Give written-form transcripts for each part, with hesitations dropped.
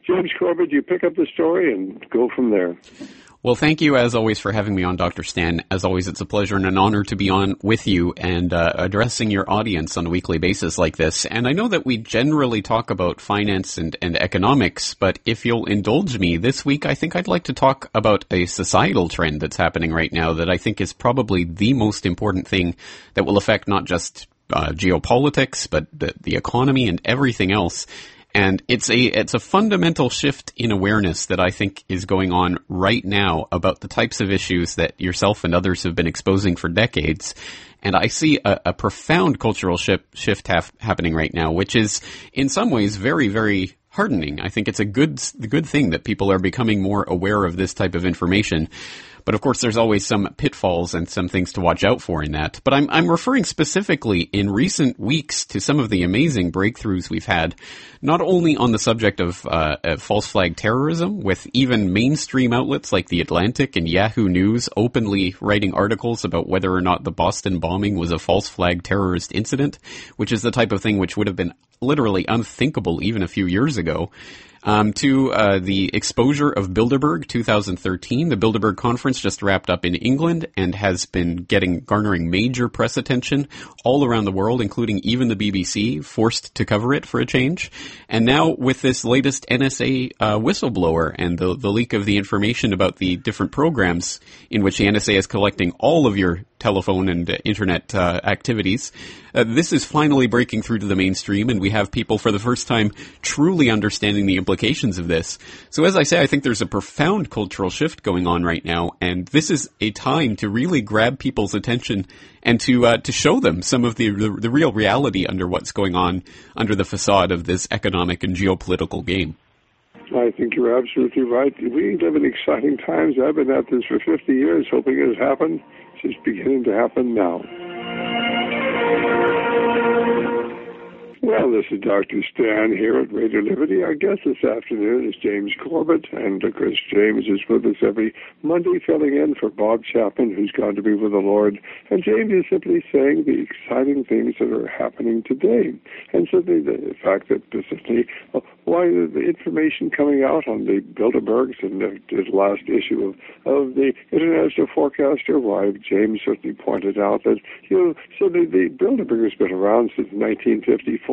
James Corbett, you pick up the story and go from there. Well, thank you, as always, for having me on, Dr. Stan. As always, it's a pleasure and an honor to be on with you and addressing your audience on a weekly basis like this. And I know that we generally talk about finance and economics, but if you'll indulge me, this week I think I'd like to talk about a societal trend that's happening right now that I think is probably the most important thing that will affect not just geopolitics, but the economy and everything else. And it's a fundamental shift in awareness that I think is going on right now about the types of issues that yourself and others have been exposing for decades. And I see a profound cultural shift happening right now, which is in some ways very, very heartening. I think it's a good thing that people are becoming more aware of this type of information. But of course, there's always some pitfalls and some things to watch out for in that. But I'm referring specifically in recent weeks to some of the amazing breakthroughs we've had, not only on the subject of false flag terrorism, with even mainstream outlets like The Atlantic and Yahoo News openly writing articles about whether or not the Boston bombing was a false flag terrorist incident, which is the type of thing which would have been literally unthinkable even a few years ago. To the exposure of Bilderberg 2013. The Bilderberg conference just wrapped up in England and has been garnering major press attention all around the world, including even the BBC, forced to cover it for a change. And now with this latest NSA whistleblower and the leak of the information about the different programs in which the NSA is collecting all of your telephone and internet activities, this is finally breaking through to the mainstream, and we have people for the first time truly understanding the implications of this. So as I say, I think there's a profound cultural shift going on right now, and this is a time to really grab people's attention and to show them some of the real reality under what's going on under the facade of this economic and geopolitical game. I think you're absolutely right. We live in exciting times. I've been at this for 50 years, hoping it would happen. It's just beginning to happen now. Well, this is Dr. Stan here at Radio Liberty. Our guest this afternoon is James Corbett, and of course James is with us every Monday filling in for Bob Chapman, who's gone to be with the Lord. And James is simply saying the exciting things that are happening today. And certainly the fact that specifically why the information coming out on the Bilderbergs and the last issue of the International Forecaster, why James certainly pointed out that, certainly the Bilderberg has been around since 1954.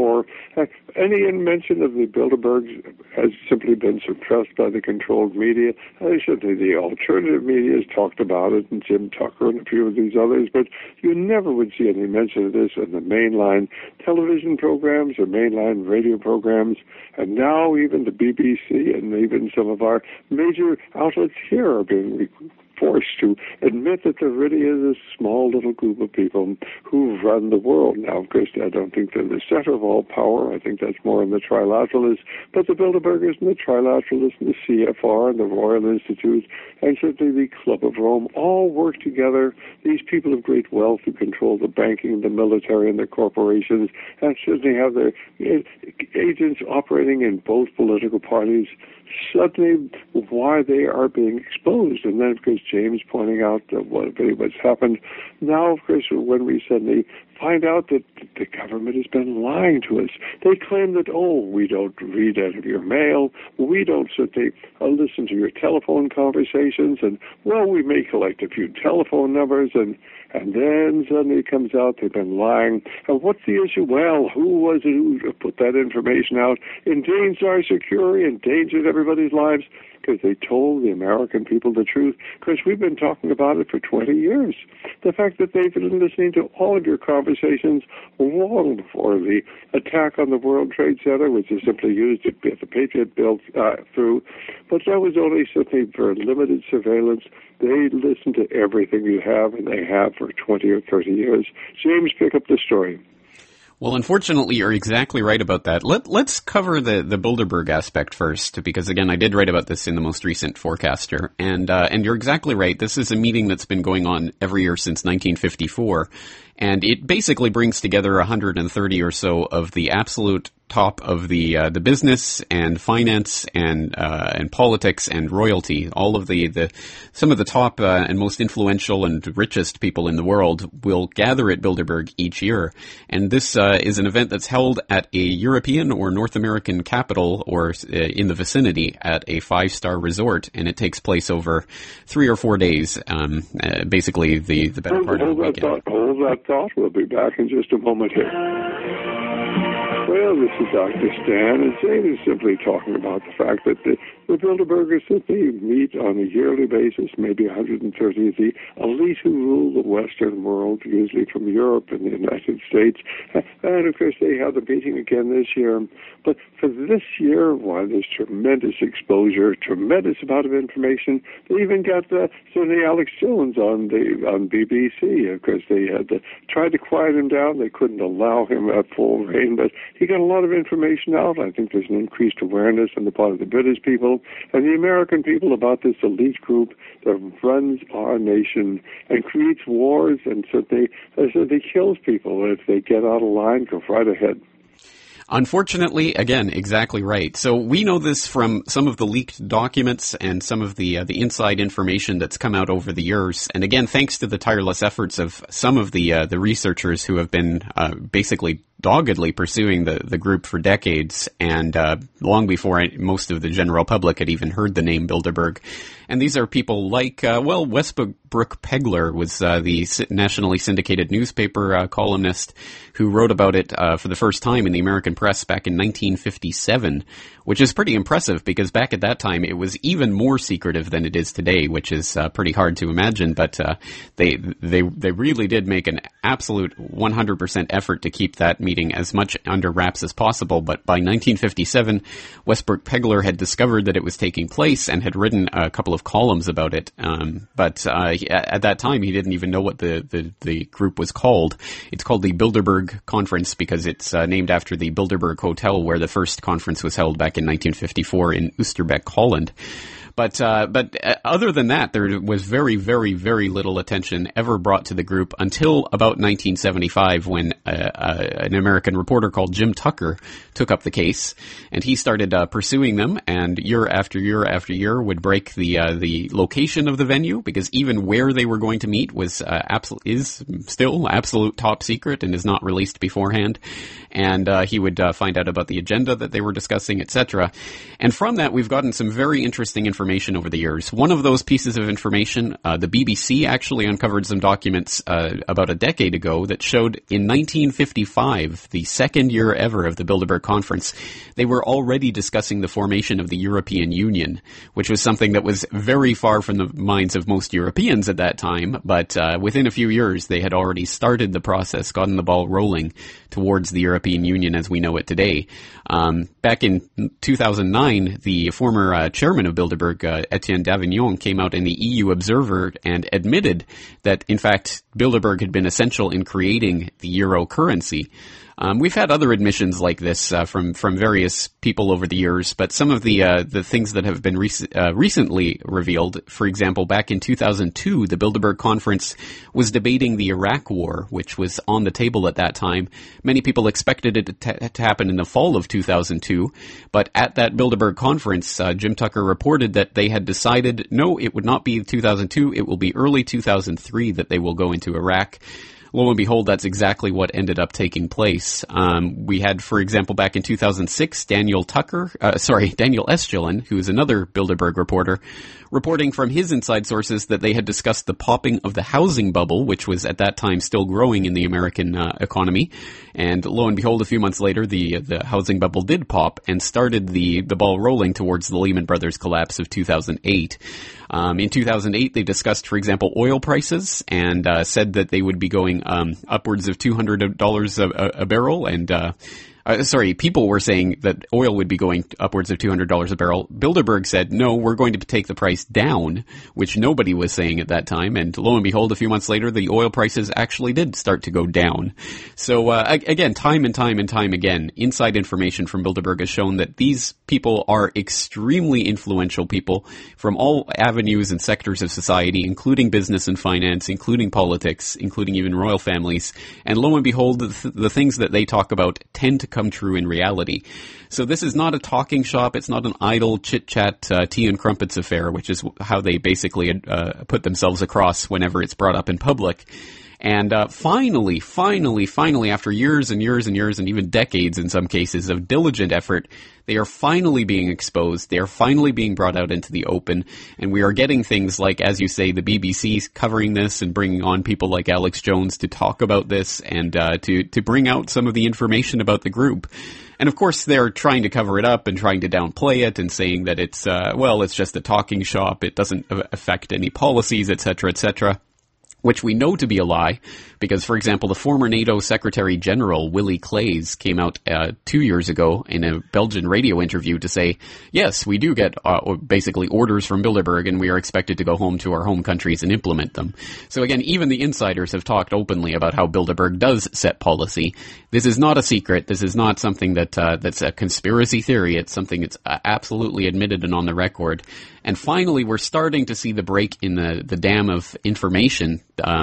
Any mention of the Bilderbergs has simply been suppressed by the controlled media. Certainly the alternative media has talked about it, and Jim Tucker and a few of these others, but you never would see any mention of this in the mainline television programs or mainline radio programs, and now even the BBC and even some of our major outlets here are being forced to admit that there really is a small little group of people who run the world. Now, of course, I don't think they're the center of all power. I think that's more in the Trilateralists. But the Bilderbergers and the Trilateralists and the CFR and the Royal Institute and certainly the Club of Rome all work together. These people of great wealth who control the banking, the military, and the corporations, and certainly have their agents operating in both political parties. Suddenly, why they are being exposed. And then, of course, James pointing out what's happened. Now, of course, when we suddenly find out that the government has been lying to us. They claim that, we don't read out of your mail, we don't listen to your telephone conversations, and, we may collect a few telephone numbers, and then suddenly it comes out they've been lying. And what's the issue? Well, who was it who put that information out? Endangered our security, endangered everybody's lives, because they told the American people the truth. Because we've been talking about it for 20 years. The fact that they've been listening to all of your conversations long before the attack on the World Trade Center, which is simply used to get the Patriot Bill through. But that was only simply for limited surveillance. They listen to everything you have, and they have for 20 or 30 years. James, pick up the story. Well, unfortunately, you're exactly right about that. Let's cover the Bilderberg aspect first, because again, I did write about this in the most recent Forecaster, and you're exactly right. This is a meeting that's been going on every year since 1954, And it basically brings together 130 or so of the absolute top of the business and finance and politics and royalty. All of some of the top and most influential and richest people in the world will gather at Bilderberg each year. And this is an event that's held at a European or North American capital or in the vicinity at a 5-star resort. And it takes place over 3 or 4 days, basically the better part of the weekend. Hold that thought. We'll be back in just a moment here. Well, this is Dr. Stan, and Jane is simply talking about the fact that the Bilderbergers, that they meet on a yearly basis, maybe 130 of the elite who rule the Western world, usually from Europe and the United States. And, of course, they have the meeting again this year. But for this year, while there's tremendous exposure, tremendous amount of information, they even got Senator Alex Jones on BBC. Of course, they had to try to quiet him down. They couldn't allow him at full reign, but he got a lot of information out. I think there's an increased awareness on the part of the British people and the American people about this elite group that runs our nation and creates wars, and so they kills people if they get out of line. Go right ahead. Unfortunately, again, exactly right. So we know this from some of the leaked documents and some of the inside information that's come out over the years. And again, thanks to the tireless efforts of some of the researchers who have been basically doggedly pursuing the group for decades, and long before most of the general public had even heard the name Bilderberg. And these are people like, Westbrook Pegler was the nationally syndicated newspaper columnist who wrote about it for the first time in the American press back in 1957, which is pretty impressive because back at that time it was even more secretive than it is today, which is pretty hard to imagine. But they really did make an absolute 100% effort to keep that meeting as much under wraps as possible. But by 1957, Westbrook Pegler had discovered that it was taking place and had written a couple of columns about it. But at that time, he didn't even know what the group was called. It's called the Bilderberg Conference because it's named after the Bilderberg Hotel where the first conference was held back in 1954 in Oosterbeek, Holland. But other than that, there was very, very, very little attention ever brought to the group until about 1975 when an American reporter called Jim Tucker took up the case, and he started pursuing them, and year after year after year would break the location of the venue, because even where they were going to meet was is still absolute top secret and is not released beforehand. And he would find out about the agenda that they were discussing, etc. And from that, we've gotten some very interesting information over the years. One of those pieces of information, the BBC actually uncovered some documents about a decade ago that showed in 1955, the second year ever of the Bilderberg Conference, they were already discussing the formation of the European Union, which was something that was very far from the minds of most Europeans at that time. But within a few years, they had already started the process, gotten the ball rolling towards the European Union as we know it today. Back in 2009, the former chairman of Bilderberg, Etienne Davignon, came out in the EU Observer and admitted that, in fact, Bilderberg had been essential in creating the euro currency. We've had other admissions like this from various people over the years, but some of the things that have been recently revealed, for example, back in 2002, the Bilderberg Conference was debating the Iraq War, which was on the table at that time. Many people expected it to happen in the fall of 2002, but at that Bilderberg Conference, Jim Tucker reported that they had decided, no, it would not be 2002, it will be early 2003 that they will go into Iraq. Lo and behold, that's exactly what ended up taking place. We had, for example, back in 2006, Daniel Estulin, who is another Bilderberg reporter, reporting from his inside sources that they had discussed the popping of the housing bubble, which was at that time still growing in the American economy. And lo and behold, a few months later, the housing bubble did pop and started the ball rolling towards the Lehman Brothers collapse of 2008. In 2008, they discussed, for example, oil prices and said that they would be going upwards of $200 a barrel, and people were saying that oil would be going upwards of $200 a barrel. Bilderberg said, no, we're going to take the price down, which nobody was saying at that time. And lo and behold, a few months later, the oil prices actually did start to go down. So, again, time and time again, inside information from Bilderberg has shown that these people are extremely influential people from all avenues and sectors of society, including business and finance, including politics, including even royal families. And lo and behold, the things that they talk about tend to come true in reality. So this is not a talking shop. It's not an idle chit-chat, tea and crumpets affair, which is how they basically put themselves across whenever it's brought up in public. And finally, after years and years and years and even decades in some cases of diligent effort, they are finally being exposed. They are finally being brought out into the open. And we are getting things like, as you say, the BBC covering this and bringing on people like Alex Jones to talk about this and to bring out some of the information about the group. And of course, they're trying to cover it up and trying to downplay it and saying that it's, it's just a talking shop. It doesn't affect any policies, et cetera, which we know to be a lie, because, for example, the former NATO Secretary General, Willy Claes, came out 2 years ago in a Belgian radio interview to say, yes, we do get basically orders from Bilderberg, and we are expected to go home to our home countries and implement them. So again, even the insiders have talked openly about how Bilderberg does set policy. This is not a secret. This is not something that's a conspiracy theory. It's something that's absolutely admitted and on the record. And finally, we're starting to see the break in the dam of information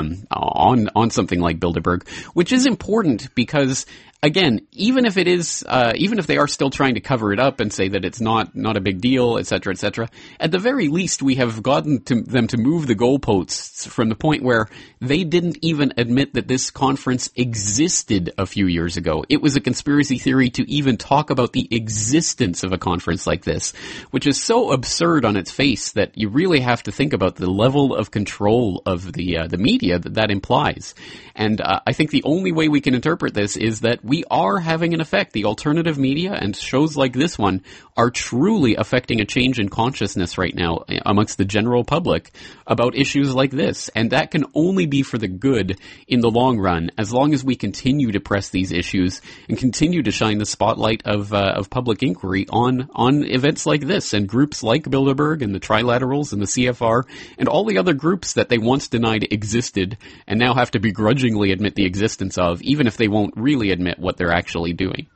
on something like Bilderberg, which is important because, again, even if they are still trying to cover it up and say that it's not a big deal, et cetera, at the very least, we have gotten them to move the goalposts from the point where they didn't even admit that this conference existed a few years ago. It was a conspiracy theory to even talk about the existence of a conference like this, which is so absurd on its face that you really have to think about the level of control of the media that implies. And I think the only way we can interpret this is that we are having an effect. The alternative media and shows like this one are truly affecting a change in consciousness right now amongst the general public about issues like this. And that can only be for the good in the long run, as long as we continue to press these issues and continue to shine the spotlight of public inquiry on events like this and groups like Bilderberg and the Trilaterals and the CFR and all the other groups that they once denied existed and now have to begrudgingly admit the existence of, even if they won't really admit what they're actually doing.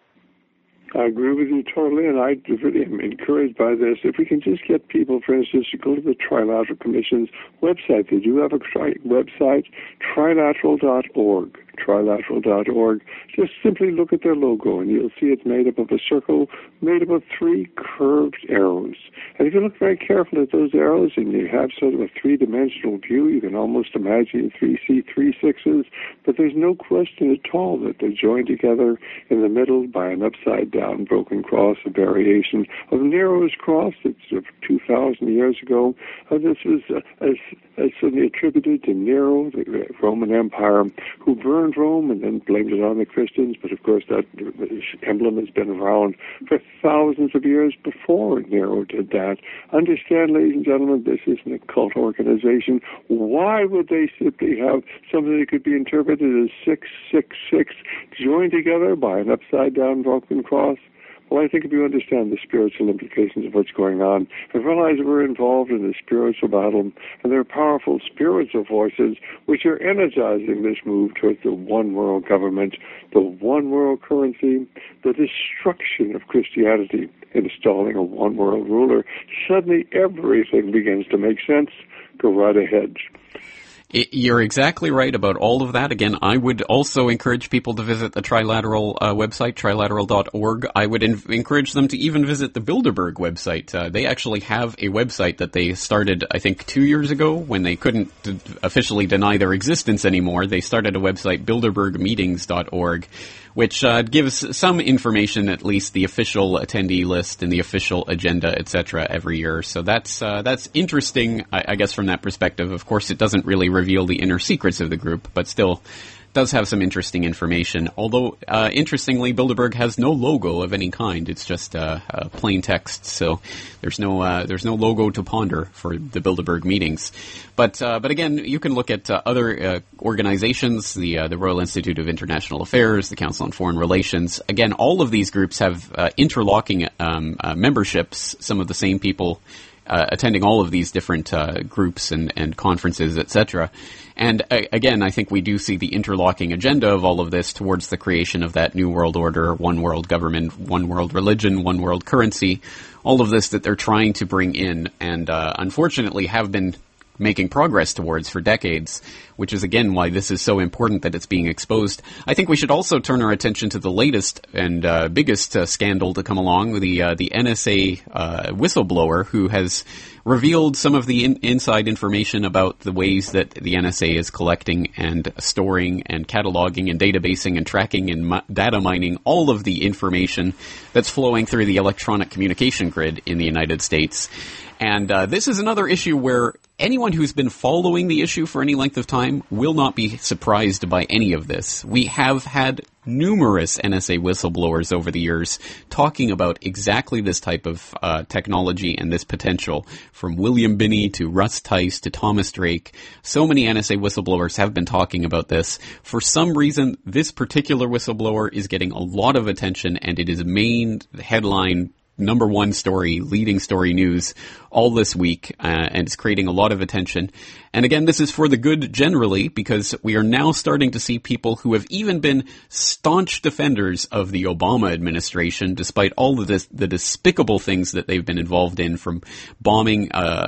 I agree with you totally, and I really am encouraged by this. If we can just get people, for instance, to go to the Trilateral Commission's website. They do have a website, trilateral.org. Trilateral.org. Just simply look at their logo, and you'll see it's made up of a circle made up of 3 curved arrows. And if you look very carefully at those arrows, and you have sort of a 3-dimensional view, you can almost imagine 3 sixes. But there's no question at all that they're joined together in the middle by an upside-down broken cross, a variation of Nero's cross. It's 2,000 years ago. This was certainly attributed to Nero, the Roman Empire, who burned Rome and then blamed it on the Christians. But of course, that emblem has been around for thousands of years before Nero did that. Understand, ladies and gentlemen, this isn't a cult organization. Why would they simply have something that could be interpreted as 666 joined together by an upside-down broken cross? Well, I think if you understand the spiritual implications of what's going on and realize that we're involved in a spiritual battle and there are powerful spiritual forces which are energizing this move towards the one world government, the one world currency, the destruction of Christianity, installing a one world ruler, suddenly everything begins to make sense. Go right ahead. You're exactly right about all of that. Again, I would also encourage people to visit the Trilateral website, trilateral.org. I would encourage them to even visit the Bilderberg website. They actually have a website that they started, I think, 2 years ago when they couldn't officially deny their existence anymore. They started a website, bilderbergmeetings.org, which gives some information, at least the official attendee list and the official agenda, etc., every year. So that's interesting, I guess, from that perspective. Of course, it doesn't really reveal the inner secrets of the group, but still, does have some interesting information. Although, interestingly, Bilderberg has no logo of any kind. It's just plain text, so there's no logo to ponder for the Bilderberg meetings. But again, you can look at other organizations, the Royal Institute of International Affairs, the Council on Foreign Relations. Again, all of these groups have interlocking memberships. Some of the same people attending all of these different groups and conferences, etc. And again, I think we do see the interlocking agenda of all of this towards the creation of that new world order, one world government, one world religion, one world currency, all of this that they're trying to bring in and unfortunately have been making progress towards for decades, which is again why this is so important that it's being exposed. I think we should also turn our attention to the latest and biggest scandal to come along, the NSA whistleblower who has revealed some of the inside information about the ways that the NSA is collecting and storing and cataloging and databasing and tracking and data mining all of the information that's flowing through the electronic communication grid in the United States. And this is another issue where anyone who's been following the issue for any length of time will not be surprised by any of this. We have had numerous NSA whistleblowers over the years talking about exactly this type of technology and this potential, from William Binney to Russ Tice to Thomas Drake. So many NSA whistleblowers have been talking about this. For some reason, this particular whistleblower is getting a lot of attention, and it is a main headline number one story, leading story news all this week, and it's creating a lot of attention. And again, this is for the good generally, because we are now starting to see people who have even been staunch defenders of the Obama administration, despite all of this, the despicable things that they've been involved in, from bombing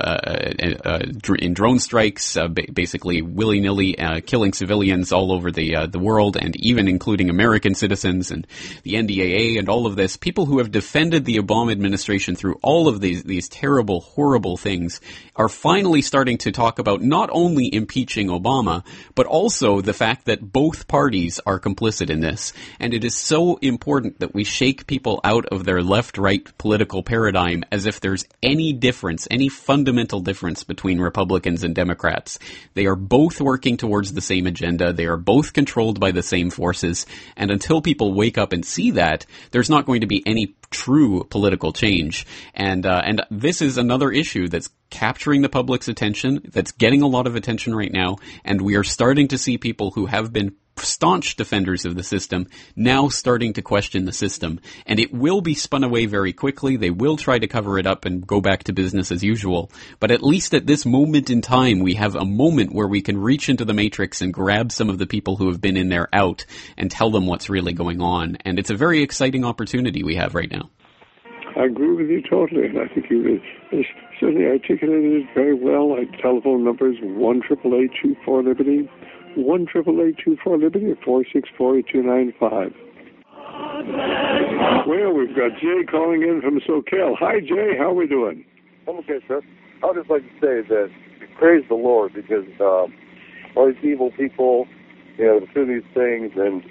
in drone strikes, basically willy-nilly killing civilians all over the world, and even including American citizens, and the NDAA and all of this. People who have defended the Obama administration through all of these terrible, horrible things are finally starting to talk about not only impeaching Obama, but also the fact that both parties are complicit in this. And it is so important that we shake people out of their left-right political paradigm as if there's any difference, any fundamental difference between Republicans and Democrats. They are both working towards the same agenda. They are both controlled by the same forces. And until people wake up and see that, there's not going to be any true political change. And this is another issue that's capturing the public's attention, that's getting a lot of attention right now, and we are starting to see people who have been staunch defenders of the system now starting to question the system. And it will be spun away very quickly. They will try to cover it up and go back to business as usual. But at least at this moment in time, we have a moment where we can reach into the matrix and grab some of the people who have been in there out and tell them what's really going on. And it's a very exciting opportunity we have right now. I agree with you totally, and I think you certainly articulated it very well. Our telephone number is 1-888-24-LIBERTY, 1-888-24-LIBERTY, or 464-8295. Well, we've got Jay calling in from SoCal. Hi, Jay. How are we doing? I'm okay, sir. I would just like to say that praise the Lord, because all these evil people, do these things, and,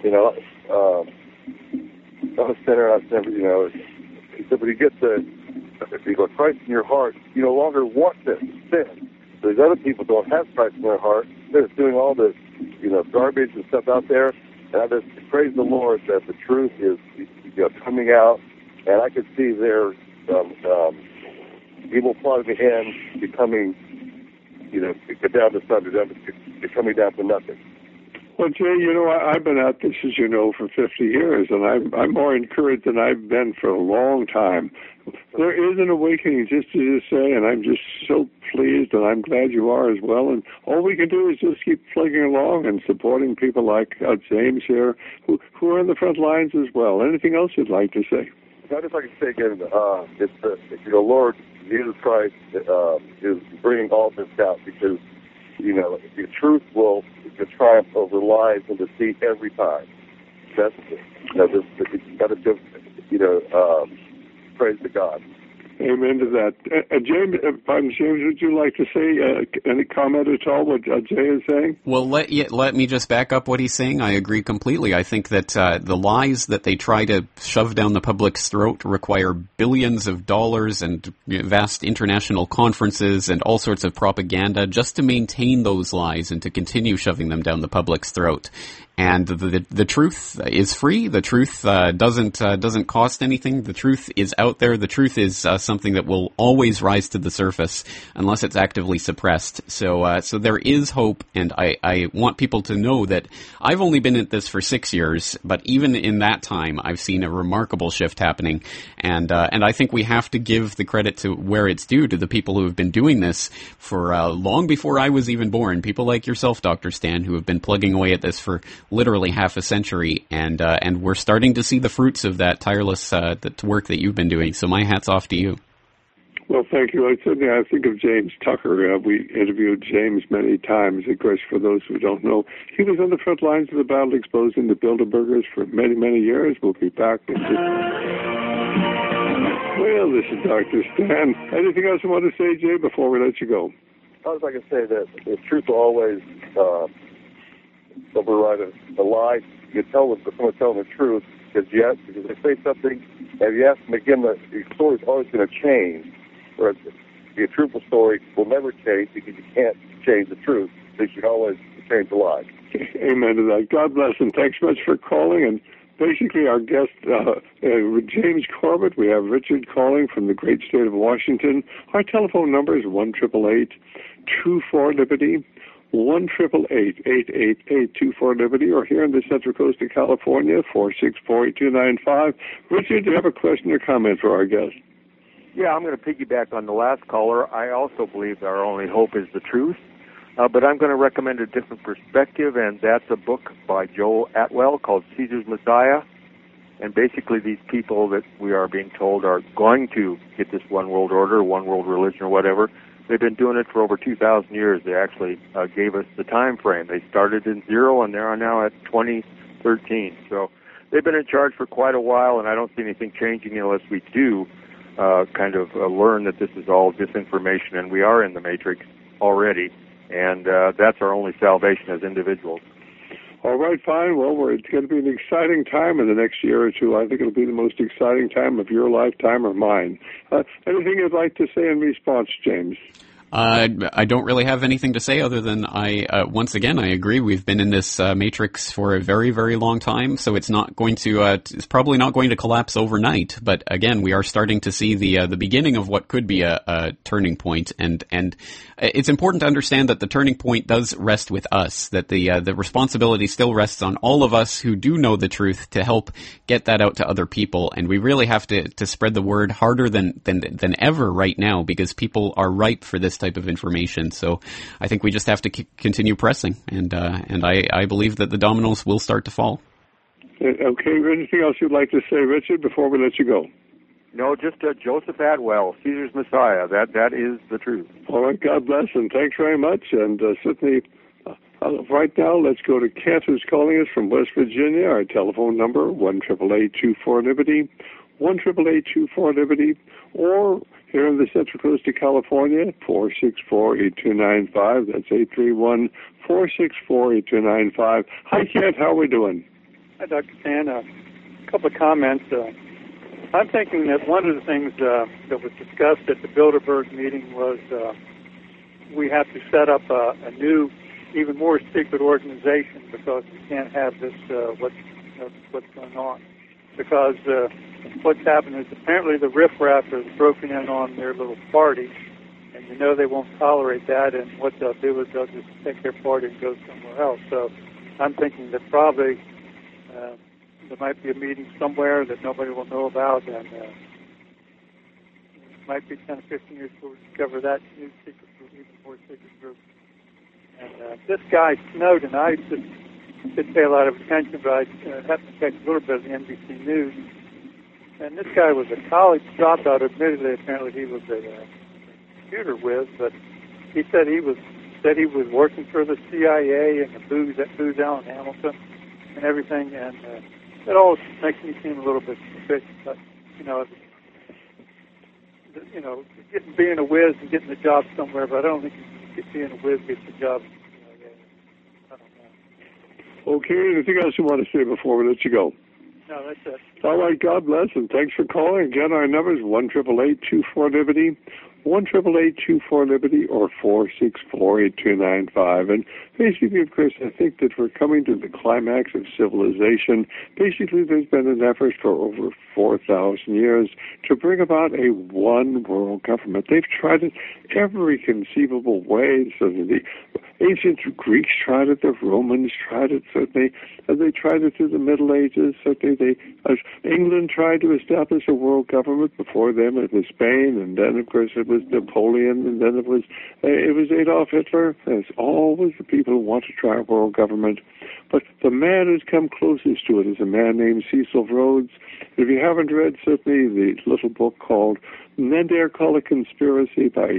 I'm a sinner, I've never, but when you get if you got Christ in your heart, you no longer want this sin. So these other people don't have Christ in their heart. They're just doing all this, garbage and stuff out there. And I just praise the Lord that the truth is, coming out. And I could see their evil plot of the end becoming, get down to thunder, coming down to nothing. Well, Jay, I've been at this, as you know, for 50 years, and I'm more encouraged than I've been for a long time. There is an awakening, just as you say, and I'm just so pleased, and I'm glad you are as well. And all we can do is just keep plugging along and supporting people like James here, who are in the front lines as well. Anything else you'd like to say? I'd just like to say again, it's the Lord Jesus Christ is bringing all this out, because the truth will triumph over lies and deceit every time. That's got to praise to God. Amen to that. James, would you like to say any comment at all what Jay is saying? Well, let me just back up what he's saying. I agree completely. I think that the lies that they try to shove down the public's throat require billions of dollars and vast international conferences and all sorts of propaganda just to maintain those lies and to continue shoving them down the public's throat. And the truth is free. The truth doesn't cost anything. The truth is out there. The truth is something that will always rise to the surface unless it's actively suppressed. So there is hope, and I want people to know that I've only been at this for 6 years, but even in that time, I've seen a remarkable shift happening. And I think we have to give the credit to where it's due to the people who have been doing this for long before I was even born. People like yourself, Dr. Stan, who have been plugging away at this for literally half a century, and we're starting to see the fruits of that tireless work that you've been doing. So my hat's off to you. Well, thank you. I think of James Tucker. We interviewed James many times. Of course, for those who don't know, he was on the front lines of the battle exposing the Bilderbergers for many, many years. We'll be back in just... Well, this is Dr. Stan. Anything else you want to say, Jay, before we let you go? I was like to say that the truth will always override a lie. You tell them, someone tell them the truth, because they say something, and you ask them again, the story's always going to change. Whereas the truthful story will never change because you can't change the truth. So you should always change the lie. Amen to that. God bless, and thanks so much for calling. And basically, our guest, James Corbett. We have Richard calling from the great state of Washington. Our telephone number is 1-888-24-LIBERTY. 1-888-888-24-LIBERTY, or here in the Central Coast of California, 464-8295. Richard, do you have a question or comment for our guest? Yeah, I'm going to piggyback on the last caller. I also believe our only hope is the truth, but I'm going to recommend a different perspective, and that's a book by Joel Atwell called Caesar's Messiah. And basically these people that we are being told are going to get this one world order, one world religion, or whatever, they've been doing it for over 2,000 years. They actually gave us the time frame. They started in 0, and they are now at 2013. So they've been in charge for quite a while, and I don't see anything changing unless we do learn that this is all disinformation, and we are in the Matrix already, and that's our only salvation as individuals. All right, fine. Well, it's going to be an exciting time in the next year or two. I think it'll be the most exciting time of your lifetime or mine. Anything you'd like to say in response, James? I don't really have anything to say other than once again, I agree. We've been in this matrix for a very, very long time, so it's probably not going to collapse overnight. But again, we are starting to see the beginning of what could be a turning point, and it's important to understand that the turning point does rest with us. That the responsibility still rests on all of us who do know the truth to help get that out to other people, and we really have to spread the word harder than ever right now, because people are ripe for this type of information. So I think we just have to continue pressing, and I believe that the dominoes will start to fall. Okay, anything else you'd like to say, Richard, before we let you go? No, just Joseph Atwell, Caesar's Messiah. That is the truth. All right, God bless, and thanks very much. And certainly, right now, let's go to Kent, who's calling us from West Virginia. Our telephone number, 1-888-24-LIBERTY, 1-888-24-LIBERTY, or here in the Central Coast of California, 464-8295. That's 831-464-8295. Hi, Kent. How are we doing? Hi, Dr. Stan. A couple of comments. I'm thinking that one of the things that was discussed at the Bilderberg meeting was we have to set up a new, even more secret organization, because we can't have this, what's going on. Because what's happened is apparently the riffraff has broken in on their little party, and they won't tolerate that, and what they'll do is they'll just take their party and go somewhere else. So I'm thinking that probably there might be a meeting somewhere that nobody will know about, and it might be 10 or 15 years before we discover that new secret group, even more secret group. And this guy, Snowden, I just didn't pay a lot of attention, but I happened to catch a little bit of the NBC News. And this guy was a college dropout. Admittedly, apparently he was a computer whiz, but he said he was working for the CIA and Booz Allen Hamilton and everything, and it all makes me seem a little bit suspicious. But being a whiz and getting a job somewhere, but I don't think being a whiz gets a job. I don't know. Okay, anything else you want to say before we let you go? No, that's it. All right, God bless, and thanks for calling. Again, our number is 1-888-24-LIBERTY, 1-888-24-LIBERTY, or 464-8295. And basically, of course, I think that we're coming to the climax of civilization. Basically, there's been an effort for over 4,000 years to bring about a one world government. They've tried it every conceivable way. So the ancient Greeks tried it, the Romans tried it, certainly, and they tried it through the Middle Ages. Certainly, England tried to establish a world government. Before them, it was Spain, and then, of course, it was Napoleon, and then it was Adolf Hitler. It's always the people who want to try a world government. But the man who's come closest to it is a man named Cecil Rhodes. If you haven't read, certainly, the little book called Men Dare Call It Conspiracy by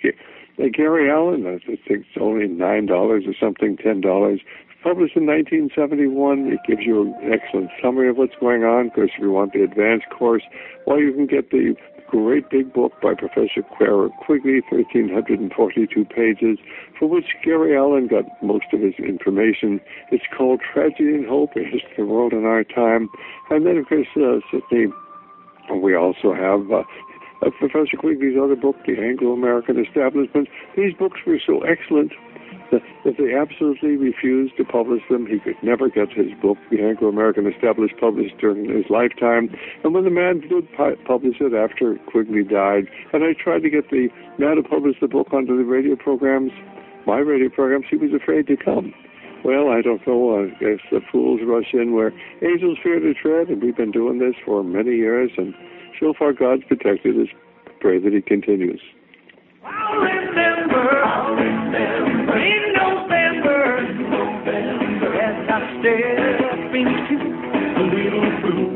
Gary Allen, I think it's only $9 or something, $10. Published in 1971, it gives you an excellent summary of what's going on. Of course, if you want the advanced course, well, you can get the great big book by Professor Quigley, 1,342 pages, for which Gary Allen got most of his information. It's called Tragedy and Hope, A History of the World in Our Time. And then, of course, certainly, we also have Professor Quigley's other book, The Anglo-American Establishment. These books were so excellent that they absolutely refused to publish them. He could never get his book, The Anglo-American Establishment, published during his lifetime. And when the man did publish it after Quigley died, and I tried to get the man to publish the book onto the radio programs, my radio programs, he was afraid to come. Well, I don't know. I guess the fools rush in where angels fear to tread, and we've been doing this for many years, and so far God's protected us. Pray that He continues. I'll remember in November, as I step into the little room.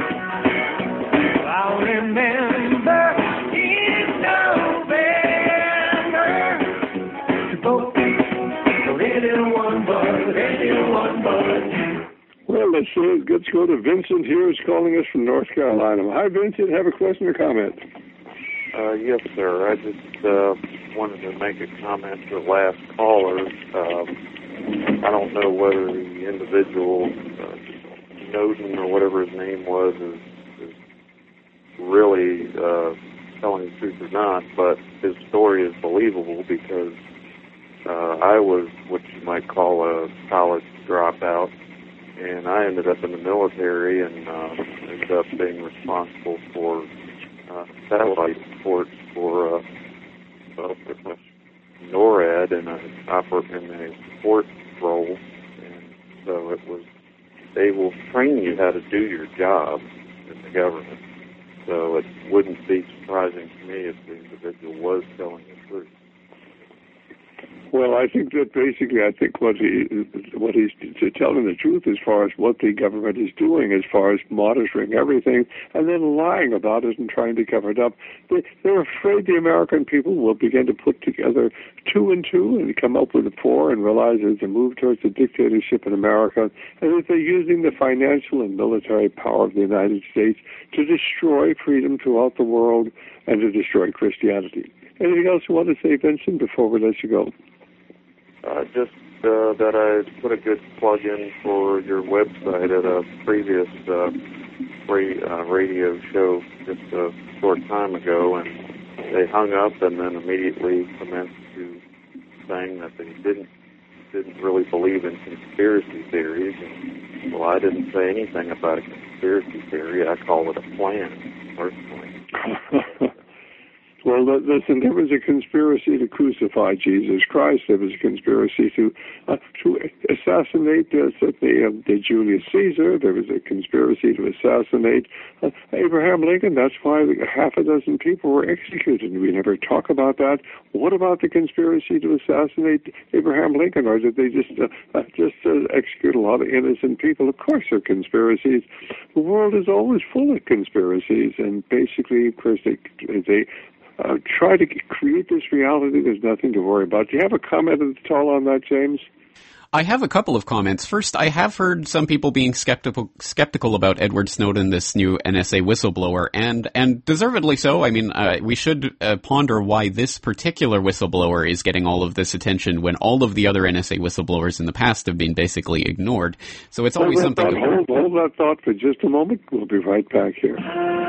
I'll remember in November to vote for anyone but you. Well, let's go to Vincent here, who's calling us from North Carolina. Hi, Vincent. Have a question or comment? Yes, sir. I just wanted to make a comment to the last caller. I don't know whether the individual, Snowden or whatever his name was, is really telling the truth or not, but his story is believable because I was what you might call a college dropout, and I ended up in the military and ended up being responsible for satellite support for pretty much NORAD in a support role, and so it was. They will train you how to do your job in the government. So it wouldn't be surprising to me if the individual was telling the truth. Well, I think that basically, what he's telling the truth as far as what the government is doing, as far as monitoring everything, and then lying about it and trying to cover it up. They're afraid the American people will begin to put together 2 and 2 and come up with a 4 and realize there's a move towards a dictatorship in America, and that they're using the financial and military power of the United States to destroy freedom throughout the world and to destroy Christianity. Anything else you want to say, Vincent, before we let you go? Just that I put a good plug in for your website at a previous radio show just a short time ago, and they hung up and then immediately commenced to saying that they didn't really believe in conspiracy theories. And, well, I didn't say anything about a conspiracy theory. I call it a plan, personally. Well, listen, there was a conspiracy to crucify Jesus Christ. There was a conspiracy to assassinate the Julius Caesar. There was a conspiracy to assassinate Abraham Lincoln. That's why half a dozen people were executed. We never talk about that. What about the conspiracy to assassinate Abraham Lincoln? Or did they just execute a lot of innocent people? Of course, there are conspiracies. The world is always full of conspiracies, and basically, of course, they try to create this reality. There's nothing to worry about. Do you have a comment at all on that, James? I have a couple of comments. First, I have heard some people being skeptical about Edward Snowden, this new NSA whistleblower, and deservedly so. I mean, we should ponder why this particular whistleblower is getting all of this attention when all of the other NSA whistleblowers in the past have been basically ignored. So it's always something to... Hold that thought for just a moment. We'll be right back here.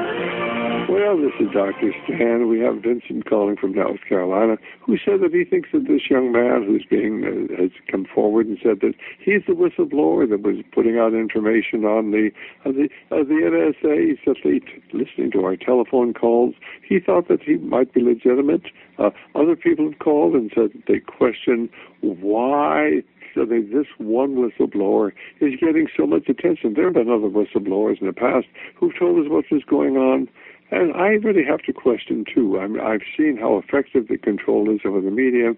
Well, this is Dr. Stan. We have Vincent calling from North Carolina, who said that he thinks that this young man has come forward and said that he's the whistleblower that was putting out information on the NSA, simply listening to our telephone calls. He thought that he might be legitimate. Other people have called and said that they question why this one whistleblower is getting so much attention. There have been other whistleblowers in the past who've told us what was going on. And I really have to question, too. I've seen how effective the control is over the media.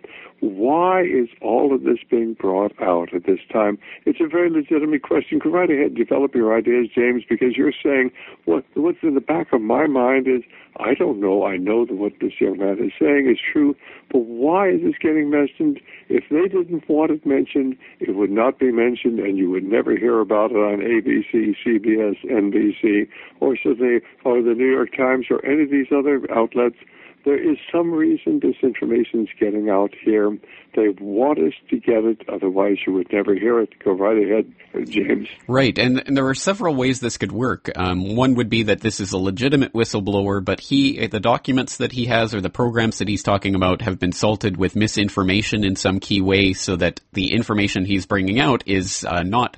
Why is all of this being brought out at this time? It's a very legitimate question. Go right ahead, develop your ideas, James, because you're saying what's in the back of my mind is, I don't know. I know that what this young man is saying is true, but why is this getting mentioned? If they didn't want it mentioned, it would not be mentioned, and you would never hear about it on ABC, CBS, NBC, or the New York Times, or any of these other outlets. There is some reason this information is getting out here. They want us to get it, otherwise you would never hear it. Go right ahead, James. Right, and there are several ways this could work. One would be that this is a legitimate whistleblower, but the documents that he has or the programs that he's talking about have been salted with misinformation in some key way, so that the information he's bringing out is not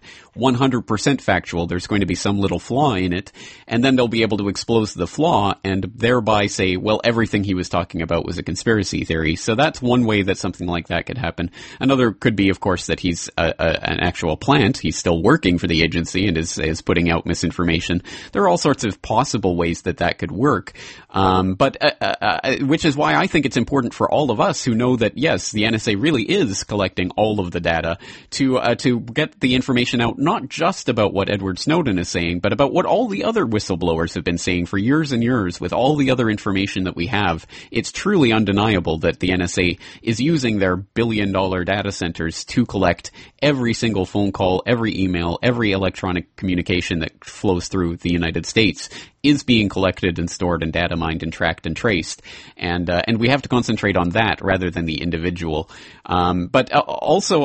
100% factual. There's going to be some little flaw in it, and then they'll be able to expose the flaw and thereby say, well, everything he was talking about was a conspiracy theory. So that's one way that something like that could happen. Another could be, of course, that he's an actual plant. He's still working for the agency and is putting out misinformation. There are all sorts of possible ways that could work, but which is why I think it's important for all of us who know that, yes, the NSA really is collecting all of the data to get the information out, not just about what Edward Snowden is saying, but about what all the other whistleblowers have been saying for years and years with all the other information that we have. It's truly undeniable that the NSA is using their billion-dollar data centers to collect every single phone call, every email, every electronic communication that flows through the United States is being collected and stored and data mined and tracked and traced. And we have to concentrate on that rather than the individual. But also,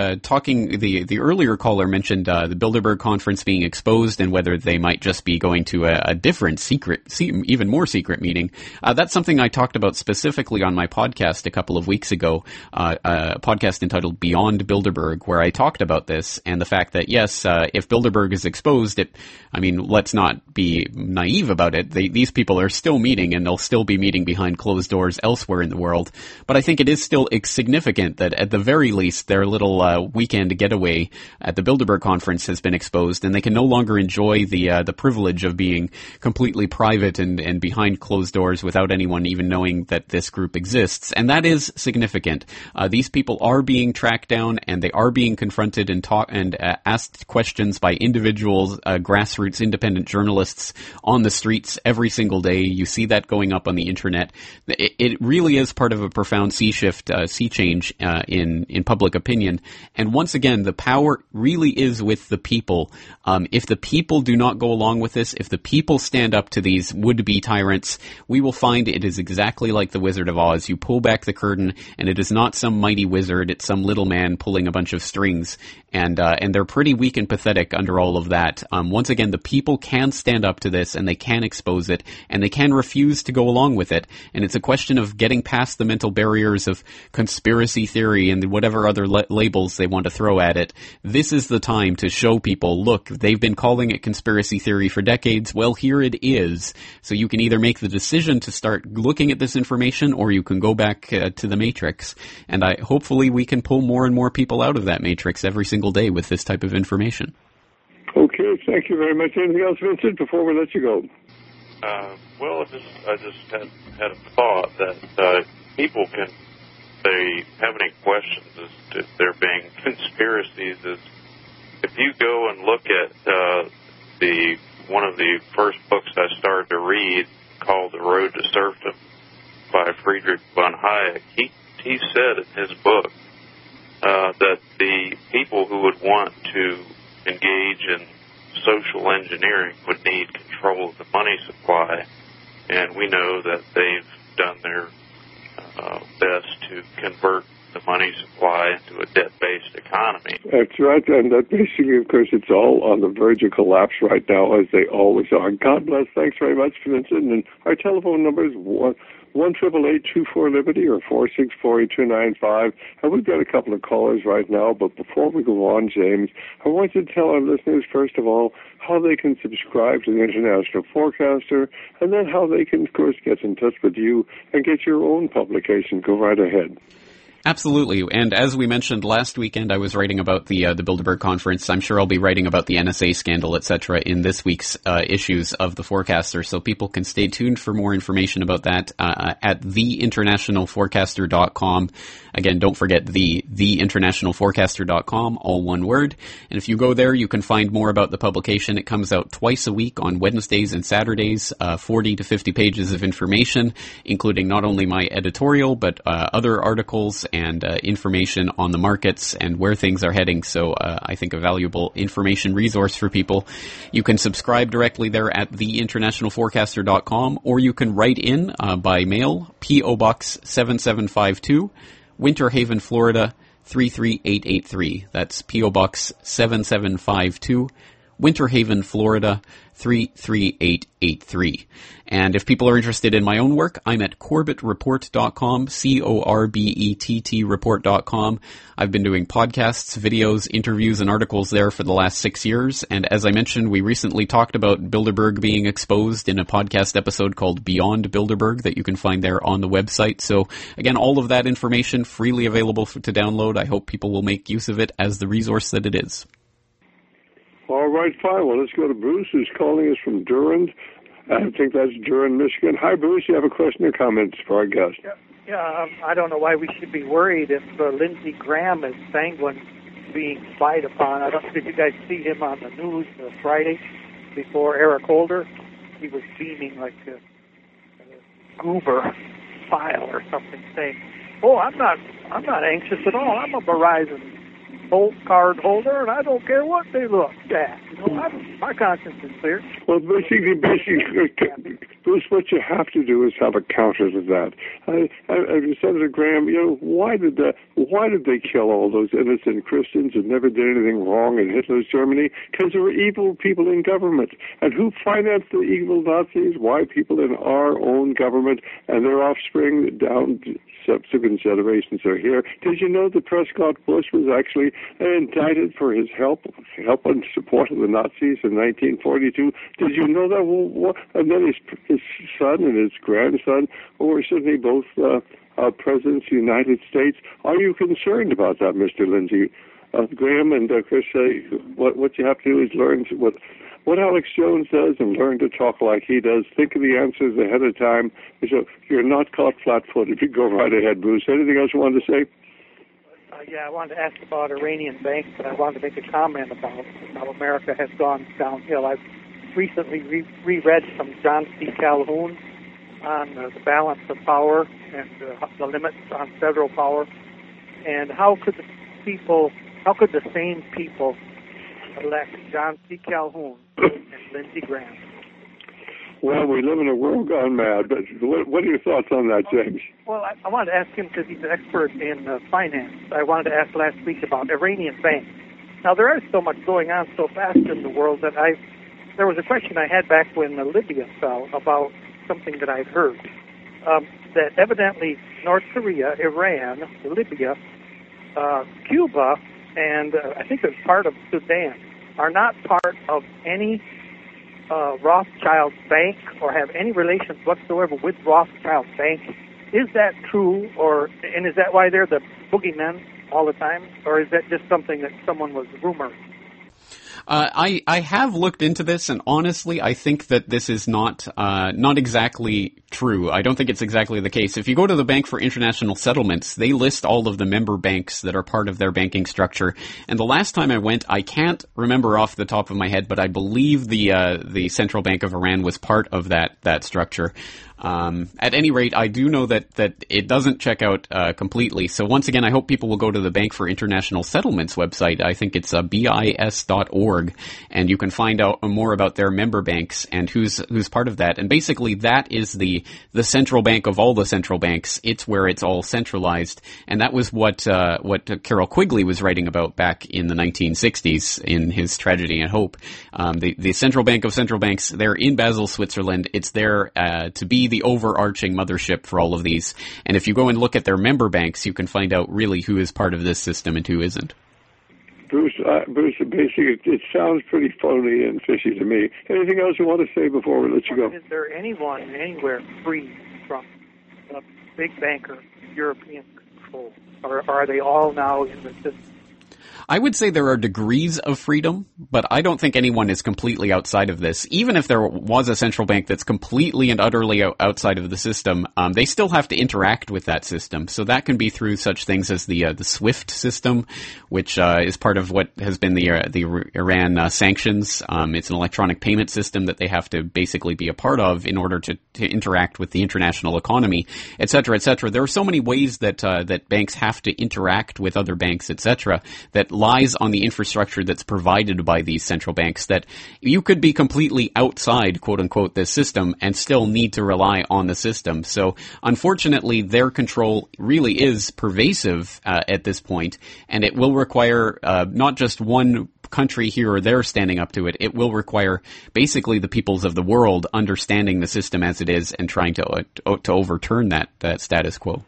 the earlier caller mentioned the Bilderberg conference being exposed and whether they might just be going to a different even more secret meeting. That's something I talked about specifically on my podcast a couple of weeks ago, a podcast entitled Beyond Bilderberg, where I talked about this and the fact that, yes, if Bilderberg is exposed, let's not be naive about it. These people are still meeting, and they'll still be meeting behind closed doors elsewhere in the world. But I think it is still significant that at the very least their little weekend getaway at the Bilderberg conference has been exposed, and they can no longer enjoy the privilege of being completely private and behind closed doors without anyone even knowing that this group exists. And that is significant. These people are being tracked down, and they are being confronted and asked questions by individuals, grassroots independent journalists on the streets every single day. You see that going up on the internet. It really is part of a profound sea change in public opinion. And once again, the power really is with the people. If the people do not go along with this, if the people stand up to these would-be tyrants, we will find it is exactly like the Wizard of Oz. You pull back the curtain, and it is not some mighty wizard, it's some little man pulling a bunch of strings. And they're pretty weak and pathetic under all of that. Once again, the people can stand up to this, and they can expose it, and they can refuse to go along with it. And it's a question of getting past the mental barriers of conspiracy theory and whatever other labels they want to throw at it. This is the time to show people, look, they've been calling it conspiracy theory for decades. Well, here it is. So you can either make the decision to start looking at this information, or you can go back to the matrix. And hopefully we can pull more and more people out of that matrix every single day with this type of information. Okay, thank you very much. Anything else, Vincent, before we let you go? Well, I just had a thought that people can, they have any questions as to there being conspiracies. If you go and look at one of the first books I started to read, called The Road to Serfdom by Friedrich von Hayek, he said in his book that the people who would want to engage in social engineering would need control of the money supply, and we know that they've done their best to convert the money supply into a debt-based economy. That's right, and that basically, of course, it's all on the verge of collapse right now, as they always are. God bless. Thanks very much, Vincent. And our telephone number is 1-888-24-LIBERTY or 464-8295. And we've got a couple of callers right now, but before we go on, James, I want you to tell our listeners, first of all, how they can subscribe to the International Forecaster, and then how they can, of course, get in touch with you and get your own publication. Go right ahead. Absolutely. And as we mentioned last weekend, I was writing about the Bilderberg conference. I'm sure I'll be writing about the NSA scandal, etc., in this week's issues of the Forecaster. So people can stay tuned for more information about that at theinternationalforecaster.com. Again, don't forget theinternationalforecaster.com, all one word. And if you go there, you can find more about the publication. It comes out twice a week on Wednesdays and Saturdays, 40 to 50 pages of information, including not only my editorial, but other articles and information on the markets and where things are heading. So I think a valuable information resource for people. You can subscribe directly there at theinternationalforecaster.com, or you can write in by mail, P.O. Box 7752, Winter Haven, Florida 33883. That's P.O. Box 7752, Winter Haven, Florida 33883. And if people are interested in my own work, I'm at CorbettReport.com, CORBETT report.com. I've been doing podcasts, videos, interviews, and articles there for the last 6 years. And as I mentioned, we recently talked about Bilderberg being exposed in a podcast episode called Beyond Bilderberg that you can find there on the website. So again, all of that information freely available to download. I hope people will make use of it as the resource that it is. All right, fine. Well, let's go to Bruce, who's calling us from Durand. I think that's Durand, Michigan. Hi, Bruce. You have a question or comment for our guest? Yeah, I don't know why we should be worried if Lindsey Graham is sanguine being spied upon. Did you guys see him on the news Friday before Eric Holder? He was beaming like a Goober file or something, saying, "Oh, I'm not anxious at all. I'm a Verizon card holder, and I don't care what they look at. My conscience is clear." Well, basically, Bruce, what you have to do is have a counter to that. Senator Graham, why did they kill all those innocent Christians who never did anything wrong in Hitler's Germany? Because there were evil people in government. And who financed the evil Nazis? Why? People in our own government and their offspring down subsequent generations are here. Did you know that Prescott Bush was actually indicted for his help and support of the Nazis in 1942? Did you know that? And then his son and his grandson were certainly both presidents of the United States. Are you concerned about that, Mr. Lindsey Graham? And Chris, what you have to do is learn what Alex Jones does and learn to talk like he does. Think of the answers ahead of time. So you're not caught flat-footed. You go right ahead, Bruce. Anything else you wanted to say? Yeah, I wanted to ask about Iranian banks, but I wanted to make a comment about how America has gone downhill. I've recently reread from John C. Calhoun on the balance of power and the limits on federal power, and how could the same people elect John C. Calhoun and Lindsey Graham? Well, we live in a world gone mad, but what are your thoughts on that, James? Well, I wanted to ask him because he's an expert in finance. I wanted to ask last week about Iranian banks. Now, there is so much going on so fast in the world that there was a question I had back when Libya fell about something that I'd heard, that evidently North Korea, Iran, Libya, Cuba, and I think it's part of Sudan are not part of any Rothschild Bank or have any relations whatsoever with Rothschild Bank. Is that true, and is that why they're the boogeymen all the time, or is that just something that someone was rumoring? I have looked into this, and honestly, I think that this is not exactly true. I don't think it's exactly the case. If you go to the Bank for International Settlements, they list all of the member banks that are part of their banking structure. And the last time I went, I can't remember off the top of my head, but I believe the Central Bank of Iran was part of that structure. At any rate, I do know that it doesn't check out completely. So once again, I hope people will go to the Bank for International Settlements website. I think it's BIS.org, and you can find out more about their member banks and who's part of that. And basically, that is the central bank of all the central banks. It's where it's all centralized, and that was what Carroll Quigley was writing about back in the 1960s in his Tragedy and Hope. The central bank of central banks, they're in Basel, Switzerland. It's there to be the overarching mothership for all of these. And if you go and look at their member banks, you can find out really who is part of this system and who isn't. Bruce, basically, it sounds pretty phony and fishy to me. Anything else you want to say before we let you go? Is there anyone anywhere free from a big banker, European control? Or are they all now in the system? I would say there are degrees of freedom, but I don't think anyone is completely outside of this. Even if there was a central bank that's completely and utterly outside of the system, they still have to interact with that system. So that can be through such things as the SWIFT system, which is part of what has been the Iran sanctions. It's an electronic payment system that they have to basically be a part of in order to interact with the international economy, et cetera, et cetera. There are so many ways that banks have to interact with other banks, et cetera, that lies on the infrastructure that's provided by these central banks, that you could be completely outside, quote unquote, this system and still need to rely on the system. So unfortunately, their control really is pervasive at this point, and it will require not just one country here or there standing up to it. It will require basically the peoples of the world understanding the system as it is and trying to overturn that status quo.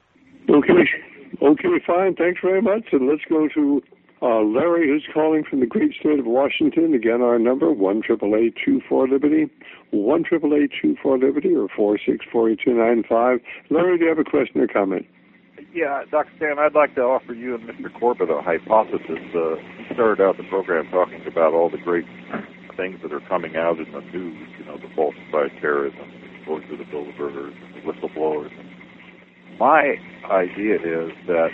Okay, fine. Thanks very much. And let's go to Larry, who's calling from the great state of Washington. Again, our number, 1-888-24-LIBERTY, 1-888-24-LIBERTY, or 464-8295. Larry, do you have a question or comment? Yeah, Dr. Stan, I'd like to offer you and Mr. Corbett a hypothesis. You started out the program talking about all the great things that are coming out in the news, the falsified terrorism, going through the Bilderbergers, and the whistleblowers. My idea is that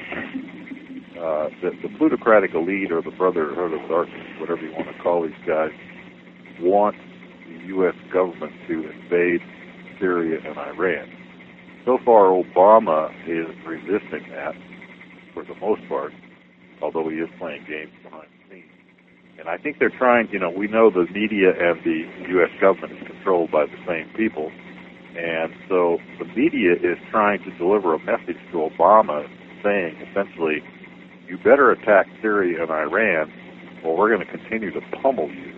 the plutocratic elite or the Brotherhood of Darkness, whatever you want to call these guys, want the U.S. government to invade Syria and Iran. So far, Obama is resisting that for the most part, although he is playing games behind the scenes. And I think they're trying, we know the media and the U.S. government is controlled by the same people. And so the media is trying to deliver a message to Obama saying, essentially, you better attack Syria and Iran or we're going to continue to pummel you.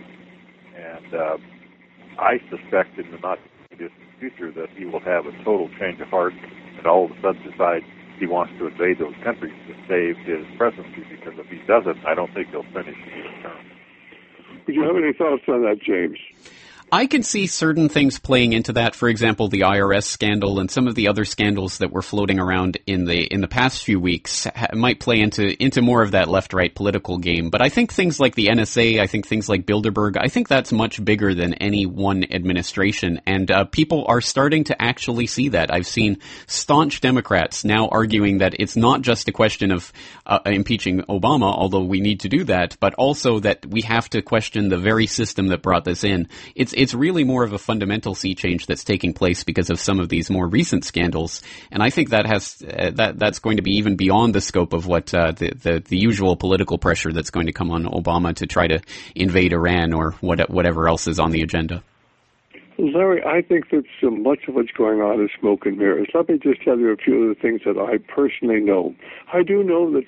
And I suspect in the not-too-distant future that he will have a total change of heart and all of a sudden decide he wants to invade those countries to save his presidency, because if he doesn't, I don't think he'll finish his term. Would you have any thoughts on that, James? I can see certain things playing into that. For example, the IRS scandal and some of the other scandals that were floating around in the past few weeks might play into more of that left-right political game. But I think things like the NSA, I think things like Bilderberg, I think that's much bigger than any one administration. And people are starting to actually see that. I've seen staunch Democrats now arguing that it's not just a question of impeaching Obama, although we need to do that, but also that we have to question the very system that brought this in. It's really more of a fundamental sea change that's taking place because of some of these more recent scandals, and I think that has that's going to be even beyond the scope of what the usual political pressure that's going to come on Obama to try to invade Iran or whatever else is on the agenda. Larry, I think that so much of what's going on is smoke and mirrors. Let me just tell you a few of the things that I personally know. I do know that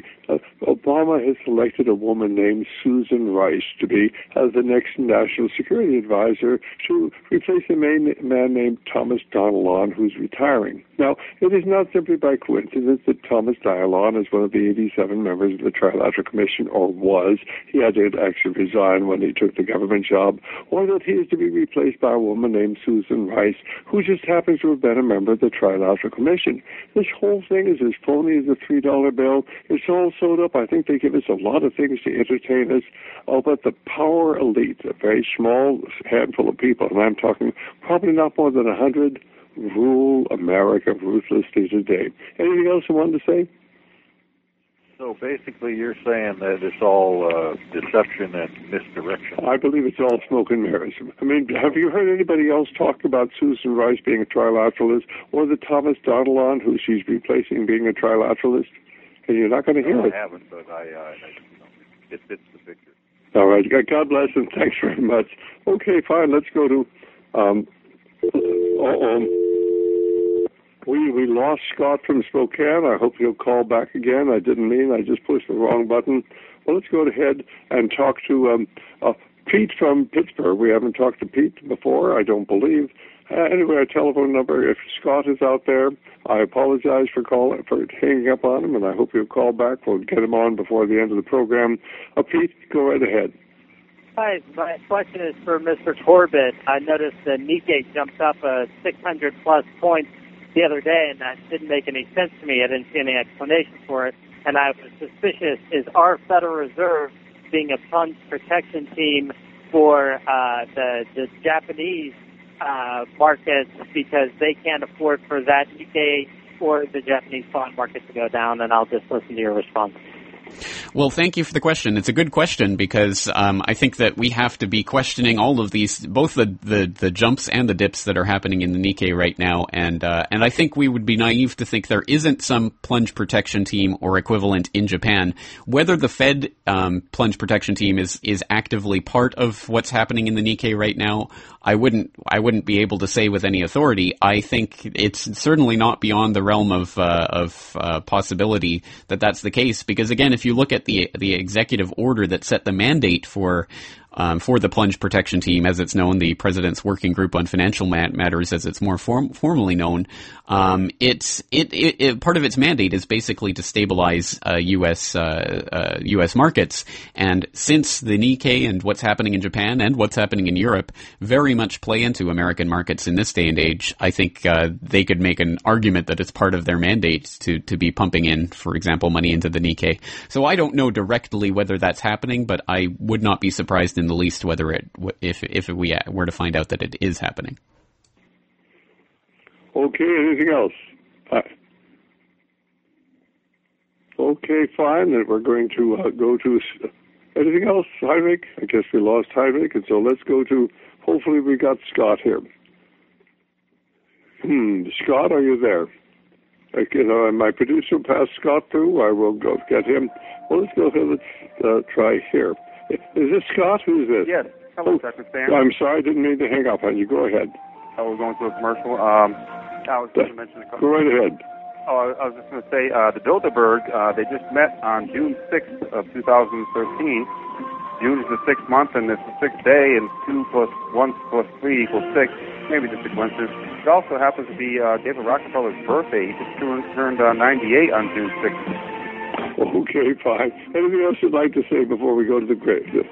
Obama has selected a woman named Susan Rice to be the next national security advisor to replace a man named Thomas Donilon, who's retiring. Now, it is not simply by coincidence that Thomas Donilon is one of the 87 members of the Trilateral Commission, or was. He had to actually resign when he took the government job, or that he is to be replaced by a woman named Susan Rice, who just happens to have been a member of the Trilateral Commission. This whole thing is as phony as a $3 bill. It's all sewed up. I think they give us a lot of things to entertain us. But the power elite, a very small handful of people, and I'm talking probably not more than 100, rule America ruthlessly today. Anything else you wanted to say? So basically you're saying that it's all deception and misdirection. I believe it's all smoke and mirrors. I mean, have you heard anybody else talk about Susan Rice being a trilateralist, or the Thomas Donilon, who she's replacing, being a trilateralist? And you're not going to hear it. I haven't, but it fits the picture. All right. God bless and thanks very much. Okay, fine. Let's go to... We lost Scott from Spokane. I hope he'll call back again. I didn't mean. I just pushed the wrong button. Well, let's go ahead and talk to Pete from Pittsburgh. We haven't talked to Pete before, I don't believe. Anyway, our telephone number, if Scott is out there, I apologize for hanging up on him, and I hope he'll call back. We'll get him on before the end of the program. Pete, go right ahead. Hi, my question is for Mr. Corbett. I noticed the Nikkei jumped up 600-plus points the other day, and that didn't make any sense to me. I didn't see any explanation for it, and I was suspicious. Is our Federal Reserve being a funds protection team for the Japanese markets because they can't afford for that Nikkei or the Japanese bond market to go down? And I'll just listen to your response. Well, thank you for the question. It's a good question because I think that we have to be questioning all of these, both the jumps and the dips that are happening in the Nikkei right now. And I think we would be naive to think there isn't some plunge protection team or equivalent in Japan. Whether the Fed plunge protection team is actively part of what's happening in the Nikkei right now, I wouldn't be able to say with any authority. I think it's certainly not beyond the realm of possibility that that's the case. Because again, if you look at the executive order that set the mandate for the plunge protection team, as it's known, the President's Working Group on Financial Matters, as it's more formally known, it part of its mandate is basically to stabilize U.S. markets. And since the Nikkei and what's happening in Japan and what's happening in Europe very much play into American markets in this day and age, I think they could make an argument that it's part of their mandate to be pumping in, for example, money into the Nikkei. So I don't know directly whether that's happening, but I would not be surprised in the least whether if we were to find out that it is happening. Okay, anything else? Okay, fine. Then we're going to go to anything else, Heinrich? I guess we lost Heinrich, and so let's go to, hopefully we got Scott here. Scott, are you there? My producer passed Scott through. I will go get him. Well, let's go ahead. Let's try here. Is this Scott? Who is this? Yes. Hello, Dr. Stan. I'm sorry, I didn't mean to hang up on you. Go ahead. We're going to a commercial. I was going to mention a couple. Go right ahead. I was just going to say, the Bilderberg, they just met on June 6th of 2013. June is the 6th month, and it's the 6th day, and 2 plus 1 plus 3 equals 6. Maybe just a coincidence. It also happens to be David Rockefeller's birthday. He just turned 98 on June 6th. Okay, fine. Anything else you'd like to say before we go to the grave? You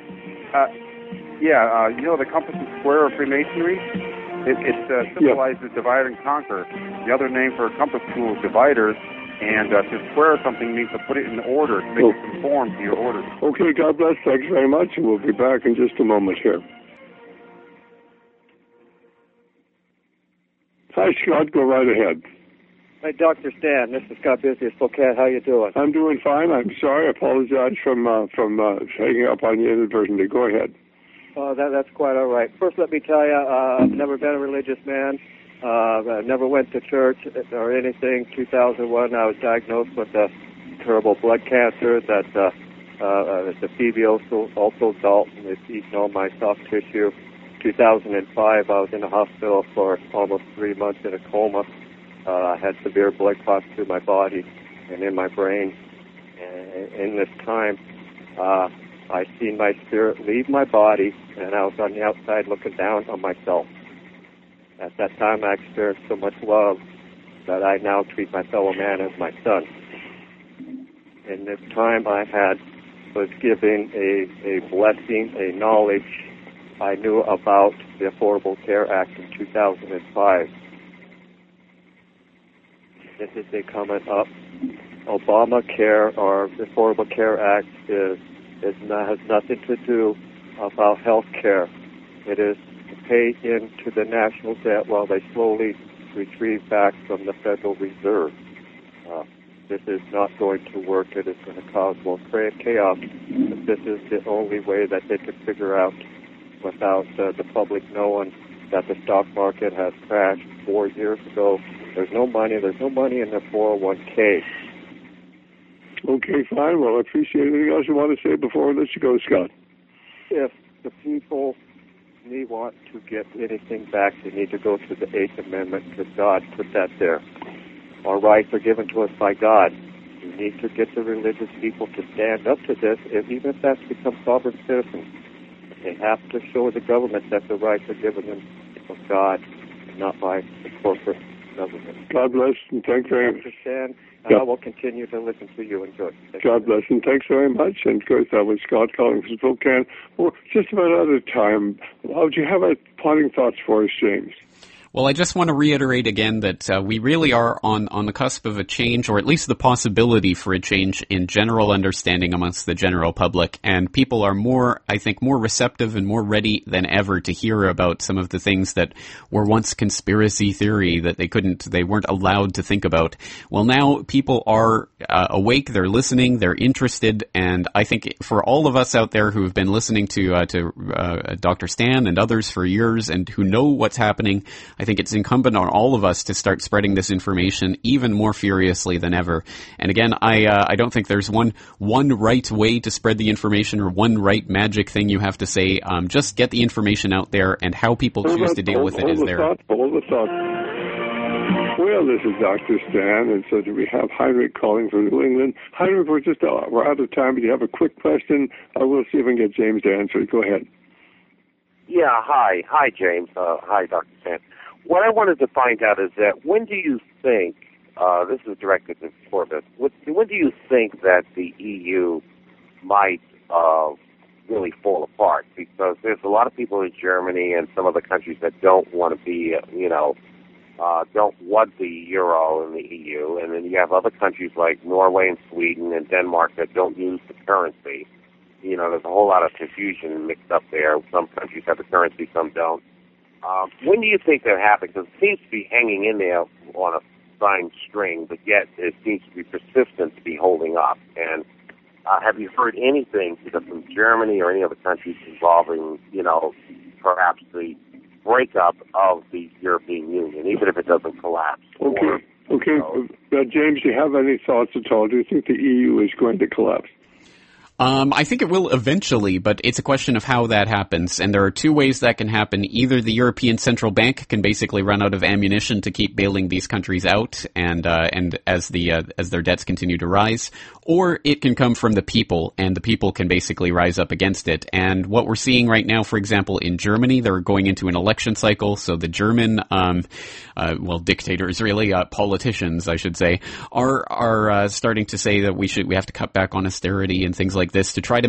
know the compass and square of Freemasonry? It symbolizes divide and conquer. The other name for a compass tool is dividers, and to square something means to put it in order, to make it conform to your order. Okay, God bless. Thanks very much, and we'll be back in just a moment here. Hi, Scott. Go right ahead. Hey, Dr. Stan, this is Scott Busy of Spokane. How you doing? I'm doing fine. I'm sorry. I apologize from hanging up on you inadvertently. Go ahead. That's quite all right. First, let me tell you, I've never been a religious man. I never went to church or anything. 2001, I was diagnosed with a terrible blood cancer that the Phoebe also Dalton. It's eaten all my soft tissue. 2005, I was in the hospital for almost 3 months in a coma. I had severe blood clots through my body and in my brain. And in this time, I seen my spirit leave my body, and I was on the outside looking down on myself. At that time, I experienced so much love that I now treat my fellow man as my son. In this time, I was given a blessing, a knowledge. I knew about the Affordable Care Act in 2005. This is a comment up. Obamacare, or the Affordable Care Act, has nothing to do about health care. It is to pay into the national debt while they slowly retrieve back from the Federal Reserve. This is not going to work. It is going to cause more chaos. But this is the only way that they could figure out without the public knowing that the stock market has crashed 4 years ago. There's no money in their 401k. Okay, fine. Well, I appreciate it. Anything else you want to say before we let you go, Scott? If the people want to get anything back, they need to go to the 8th Amendment, because God put that there. Our rights are given to us by God. We need to get the religious people to stand up to this, even if that's become sovereign citizens. They have to show the government that the rights are given them of God, not by the corporate government. God bless, and thanks very much. Understand, and I will continue to listen to you. Enjoy. God bless, and thanks very much. And of course, that was Scott calling from Spokane. Well, just about out of time. Would you have a parting thoughts for us, James? Well, I just want to reiterate again that we really are on the cusp of a change, or at least the possibility for a change in general understanding amongst the general public. And people are more receptive and more ready than ever to hear about some of the things that were once conspiracy theory that they weren't allowed to think about. Well, now people are awake, they're listening, they're interested, and I think for all of us out there who have been listening to Dr. Stan and others for years and who know what's happening, I think it's incumbent on all of us to start spreading this information even more furiously than ever. And again, I don't think there's one right way to spread the information or one right magic thing you have to say. Just get the information out there, and how people choose to deal with it is there. Hold the thought. Well, this is Dr. Stan, and so do we have Heinrich calling from New England. Heinrich, we're out of time, but you have a quick question. We'll see if we can get James to answer it. Go ahead. Yeah, hi. Hi, James. Hi, Dr. Stan. What I wanted to find out is that when do you think, this is directed to Corbett, when do you think that the EU might really fall apart? Because there's a lot of people in Germany and some other countries that don't want to be, don't want the euro and the EU. And then you have other countries like Norway and Sweden and Denmark that don't use the currency. There's a whole lot of confusion mixed up there. Some countries have the currency, some don't. When do you think that happens? Because it seems to be hanging in there on a fine string, but yet it seems to be persistent to be holding up. And have you heard anything either from Germany or any other countries involving, perhaps the breakup of the European Union, even if it doesn't collapse? Okay. James, do you have any thoughts at all? Do you think the EU is going to collapse? I think it will eventually, but it's a question of how that happens. And there are two ways that can happen. Either the European Central Bank can basically run out of ammunition to keep bailing these countries out, and as their debts continue to rise, or it can come from the people, and the people can basically rise up against it. And what we're seeing right now, for example, in Germany, they're going into an election cycle. So the German, dictators, really, politicians, I should say, are starting to say that we have to cut back on austerity and things like this to try to